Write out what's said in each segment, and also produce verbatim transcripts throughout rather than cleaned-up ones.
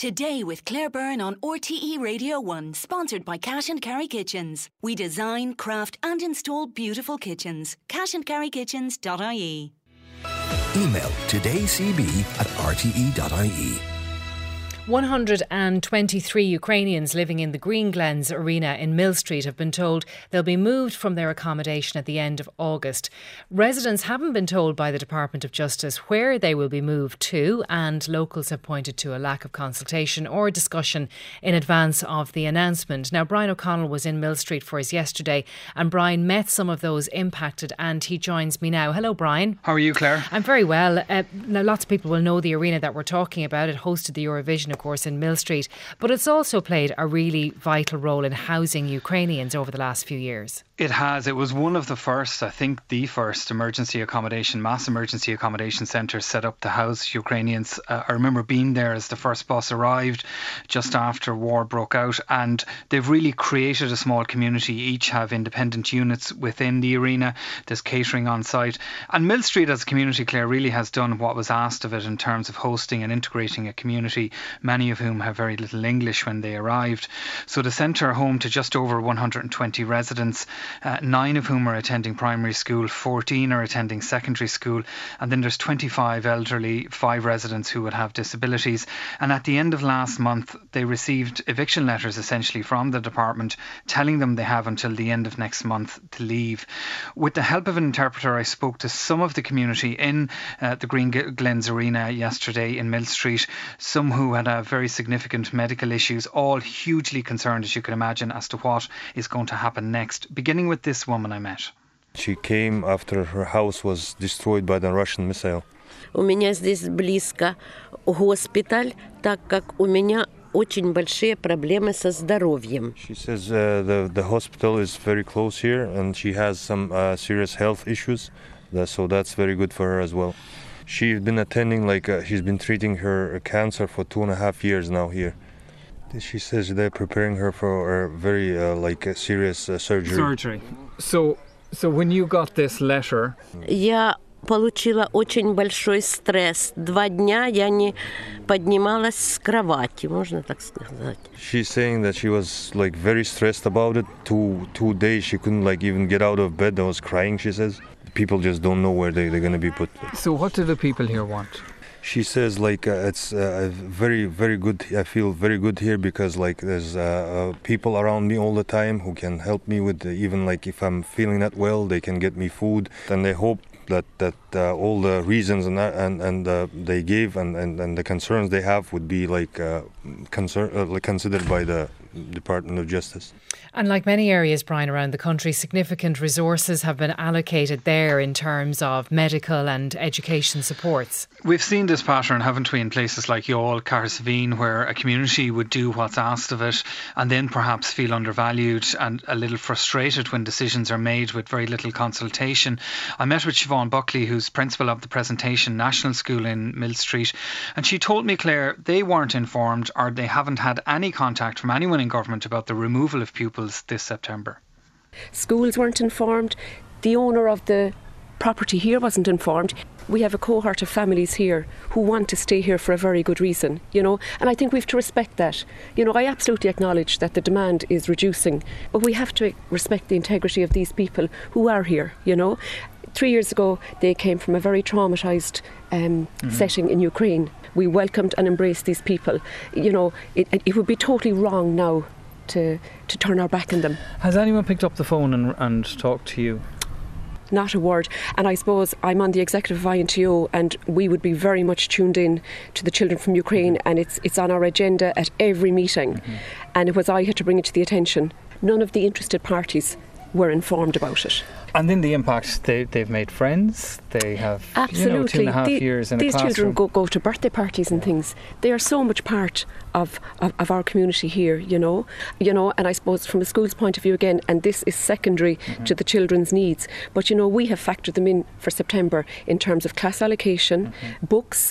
Today with Claire Byrne on R T E Radio one, sponsored by Cash and Carry Kitchens. We design, craft and install beautiful kitchens. cash and carry kitchens dot I E. Email todaycb at r t e dot i e. one hundred twenty-three Ukrainians living in the Green Glens Arena in Mill Street have been told they'll be moved from their accommodation at the end of August. Residents haven't been told by the Department of Justice where they will be moved to, and locals have pointed to a lack of consultation or discussion in advance of the announcement. Now, Brian O'Connell was in Mill Street for us yesterday, and Brian met some of those impacted, and he joins me now. Hello, Brian. How are you, Claire? I'm very well. Uh, now, lots of people will know the arena that we're talking about. It hosted the Eurovision, of course, in Mill Street, but it's also played a really vital role in housing Ukrainians over the last few years. It has. It was one of the first, I think the first emergency accommodation, mass emergency accommodation centres set up to house Ukrainians. Uh, I remember being there as the first bus arrived just after war broke out, and they've really created a small community. Each have independent units within the arena. There's catering on site. And Mill Street as a community, Claire, really has done what was asked of it in terms of hosting and integrating a community, many of whom have very little English when they arrived. So the centre, home to just over one hundred twenty residents, Uh, nine of whom are attending primary school, fourteen are attending secondary school, and then there's twenty-five elderly, five residents who would have disabilities. And at the end of last month, they received eviction letters essentially from the department telling them they have until the end of next month to leave. With the help of an interpreter, I spoke to some of the community in uh, the Green Glens Arena yesterday in Mill Street, some who had uh, very significant medical issues, all hugely concerned, as you can imagine, as to what is going to happen next. Beginning with this woman I met. She came after her house was destroyed by the Russian missile. У меня здесь близко госпиталь, так как у меня очень большие проблемы со здоровьем. She says uh, the the hospital is very close here, and she has some uh, serious health issues, so that's very good for her as well. She's been attending, like uh, she's been treating her cancer for two and a half years now here. She says they're preparing her for a very uh, like a serious uh, surgery. Surgery. So, so when you got this letter, Я получила очень большой стресс. Два дня я не поднималась с кровати, можно так сказать. She's saying that she was like very stressed about it. Two two days she couldn't like even get out of bed. I was crying, she says. People just don't know where they, they're going to be put. So what do the people here want? She says like uh, it's uh, very very good. I feel very good here because like there's uh, uh, people around me all the time who can help me with the, even like if I'm feeling not well, they can get me food. And they hope that that uh, all the reasons and and and uh, they gave and, and, and the concerns they have would be like uh, concern uh, like considered by the Department of Justice. And like many areas, Brian, around the country, significant resources have been allocated there in terms of medical and education supports. We've seen this pattern, haven't we, in places like Youghal, Carsaveen, where a community would do what's asked of it and then perhaps feel undervalued and a little frustrated when decisions are made with very little consultation. I met with Siobhan Buckley, who's principal of the Presentation National School in Mill Street, and she told me, Claire, they weren't informed or they haven't had any contact from anyone in government about the removal of pupils this September. Schools weren't informed. The owner of the property here wasn't informed. We have a cohort of families here who want to stay here for a very good reason, you know, and I think we have to respect that. You know, I absolutely acknowledge that the demand is reducing, but we have to respect the integrity of these people who are here, you know. Three years ago, they came from a very traumatised um, mm-hmm. setting in Ukraine. We welcomed and embraced these people. You know, it, it would be totally wrong now to to turn our back on them. Has anyone picked up the phone and, and talked to you? Not a word. And I suppose I'm on the executive of I N T O, and we would be very much tuned in to the children from Ukraine, and it's it's on our agenda at every meeting. Mm-hmm. And it was I had to bring it to the attention. None of the interested parties were informed about it. And then the impact, they, they've made friends, they have Absolutely. You know, two and a half the, years in these a classroom. These children go, go to birthday parties and things. They are so much part of, of, of our community here, you know. You know, and I suppose from a school's point of view again, and this is secondary mm-hmm. to the children's needs, but you know, we have factored them in for September in terms of class allocation, mm-hmm. books,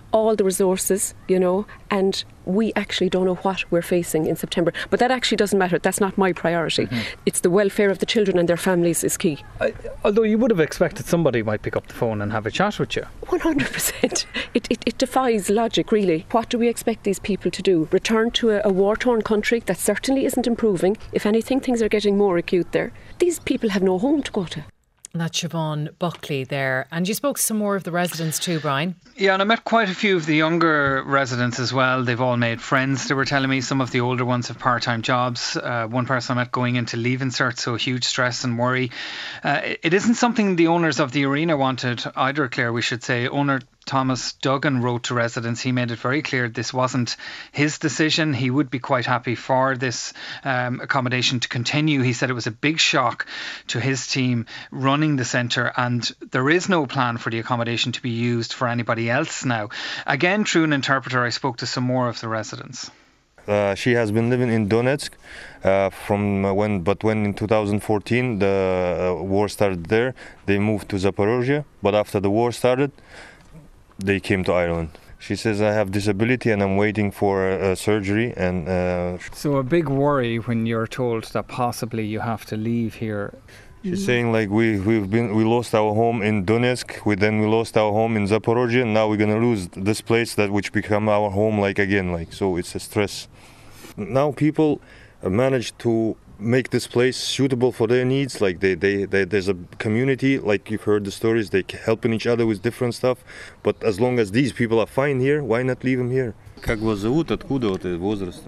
all the resources, you know, and we actually don't know what we're facing in September. But that actually doesn't matter. That's not my priority. Mm-hmm. It's the welfare of the children and their families is key. I, although you would have expected somebody might pick up the phone and have a chat with you. one hundred percent. It, it, it defies logic, really. What do we expect these people to do? Return to a, a war-torn country that certainly isn't improving. If anything, things are getting more acute there. These people have no home to go to. That's Siobhan Buckley there. And you spoke to some more of the residents too, Brian. Yeah, and I met quite a few of the younger residents as well. They've all made friends, they were telling me. Some of the older ones have part-time jobs. Uh, one person I met going into Leaving Cert, so huge stress and worry. Uh, it isn't something the owners of the arena wanted either, Claire, we should say. Owner Thomas Duggan wrote to residents. He made it very clear this wasn't his decision. He would be quite happy for this um, accommodation to continue. He said it was a big shock to his team running the centre, and there is no plan for the accommodation to be used for anybody else now. Again, through an interpreter, I spoke to some more of the residents. Uh, she has been living in Donetsk uh, from when, but when in two thousand fourteen the uh, war started there, they moved to Zaporozhye. But after the war started, they came to Ireland. She says, I have disability and I'm waiting for uh, surgery. And uh, so a big worry when you're told that possibly you have to leave here. She's saying like we we've been we lost our home in Donetsk, we then we lost our home in Zaporozhye, and now we're gonna lose this place that which become our home like again, like so it's a stress. Now people manage to make this place suitable for their needs. Like they, they, they there's a community, like you've heard the stories, they helping each other with different stuff. But as long as these people are fine here, why not leave them here? Как вас зовут? Откуда вот этот возраст?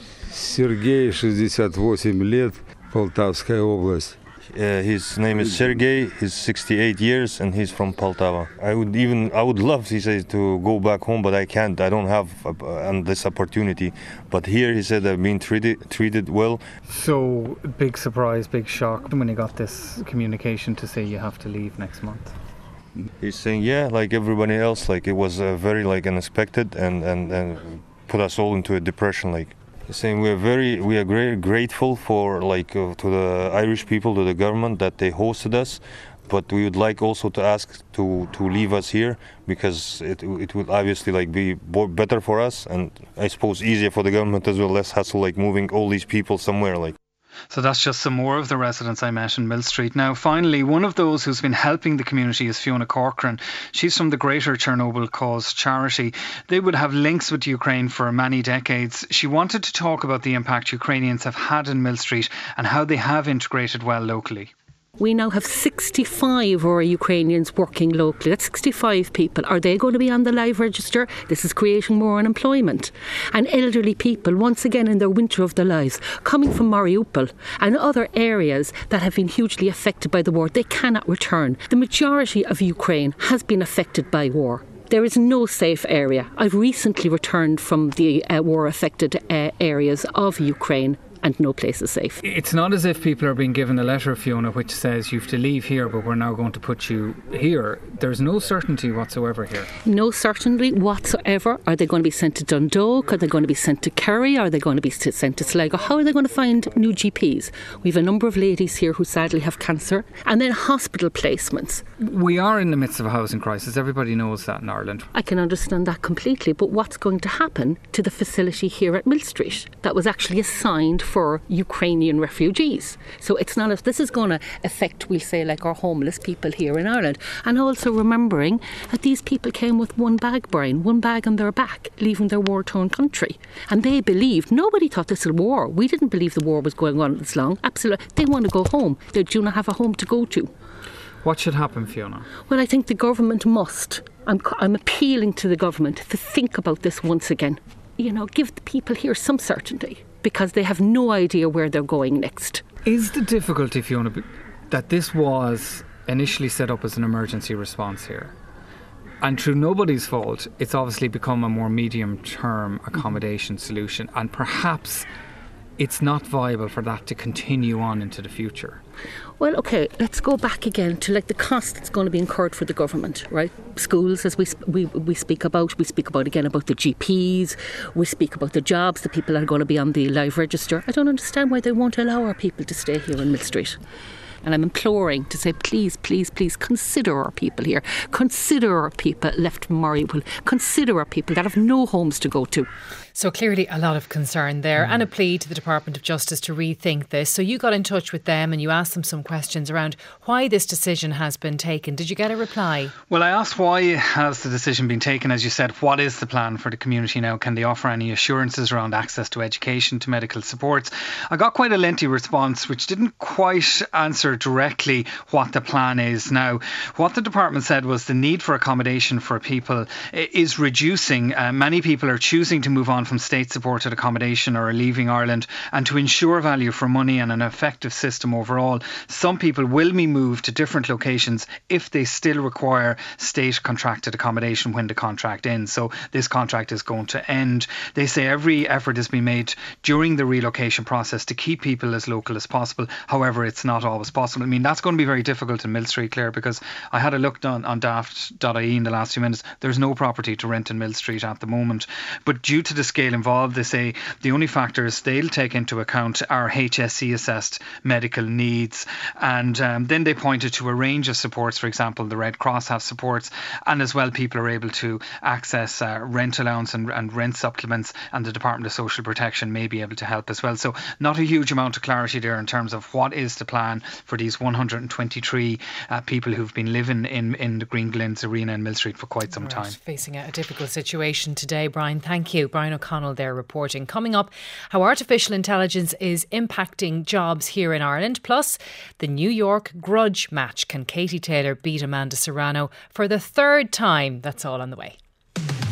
Сергей, шестьдесят восемь лет, Полтавская область. Uh, his name is Sergey. He's sixty-eight years and he's from Poltava. I would even, I would love, he says, to go back home, but I can't. I don't have uh, this opportunity. But here, he said, I've been treated treated well. So, big surprise, big shock when he got this communication to say you have to leave next month. He's saying, yeah, like everybody else, like it was uh, very like unexpected and, and, and put us all into a depression, like. Saying we are very, we are very grateful for like uh, to the Irish people, to the government that they hosted us, but we would like also to ask to to leave us here because it it would obviously like be better for us and I suppose easier for the government as well, less hassle like moving all these people somewhere like. So that's just some more of the residents I met in Mill Street. Now, finally, one of those who's been helping the community is Fiona Corcoran. She's from the Greater Chernobyl Cause charity. They would have links with Ukraine for many decades. She wanted to talk about the impact Ukrainians have had in Mill Street and how they have integrated well locally. We now have sixty-five of our Ukrainians working locally. That's sixty-five people. Are they going to be on the live register? This is creating more unemployment. And elderly people, once again in their winter of their lives, coming from Mariupol and other areas that have been hugely affected by the war, they cannot return. The majority of Ukraine has been affected by war. There is no safe area. I've recently returned from the uh, war-affected uh, areas of Ukraine, and no place is safe. It's not as if people are being given a letter, Fiona, which says you have to leave here, but we're now going to put you here. There's no certainty whatsoever here. No certainty whatsoever. Are they going to be sent to Dundalk? Are they going to be sent to Kerry? Are they going to be sent to Sligo? How are they going to find new G Ps? We have a number of ladies here who sadly have cancer. And then hospital placements. We are in the midst of a housing crisis. Everybody knows that in Ireland. I can understand that completely. But what's going to happen to the facility here at Mill Street that was actually assigned for Ukrainian refugees? So it's not as this is going to affect, we'll say, like our homeless people here in Ireland. And also remembering that these people came with one bag, Brian, one bag on their back, leaving their war-torn country. And they believed, nobody thought this was a war. We didn't believe the war was going on this long. Absolutely. They want to go home. They do not have a home to go to. What should happen, Fiona? Well, I think the government must. I'm, I'm appealing to the government to think about this once again. You know, give the people here some certainty, because they have no idea where they're going next. Is the difficulty, Fiona, that this was initially set up as an emergency response here, and through nobody's fault, it's obviously become a more medium-term accommodation mm-hmm. solution, and perhaps it's not viable for that to continue on into the future? Well, OK, let's go back again to like the cost that's going to be incurred for the government, right? Schools, as we we we speak about, we speak about again about the G Ps, we speak about the jobs, the people that are going to be on the live register. I don't understand why they won't allow our people to stay here in Mill Street. and I'm imploring to say, please, please, please consider our people here. Consider our people left from Murrayville. Consider our people that have no homes to go to. So clearly a lot of concern there, mm. and a plea to the Department of Justice to rethink this. So you got in touch with them and you asked them some questions around why this decision has been taken. Did you get a reply? Well, I asked why has the decision been taken. As you said, what is the plan for the community now? Can they offer any assurances around access to education, to medical supports? I got quite a lengthy response which didn't quite answer directly what the plan is now. What the department said was the need for accommodation for people is reducing. Uh, many people are choosing to move on from state supported accommodation or are leaving Ireland, and to ensure value for money and an effective system overall, some people will be moved to different locations if they still require state contracted accommodation when the contract ends. So this contract is going to end. They say every effort has been made during the relocation process to keep people as local as possible. However, it's not always possible. I mean, that's going to be very difficult in Millstreet, Claire, because I had a look on, on daft dot I E in the last few minutes. There's no property to rent in Millstreet at the moment. But due to the scale involved, they say the only factors they'll take into account are H S C assessed medical needs. And um, then they pointed to a range of supports. For example, the Red Cross have supports, and as well people are able to access uh, rent allowance and, and rent supplements, and the Department of Social Protection may be able to help as well. So not a huge amount of clarity there in terms of what is the plan for these one hundred twenty-three uh, people who've been living in, in the Green Glens Arena in Millstreet for quite some right, time. Facing a, a difficult situation today, Brian. Thank you. Brian O'Connell there reporting. Coming up, how artificial intelligence is impacting jobs here in Ireland, plus the New York grudge match. Can Katie Taylor beat Amanda Serrano for the third time? That's all on the way.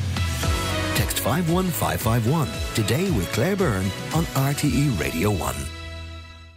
Text five one five five one today with Claire Byrne on R T E Radio one.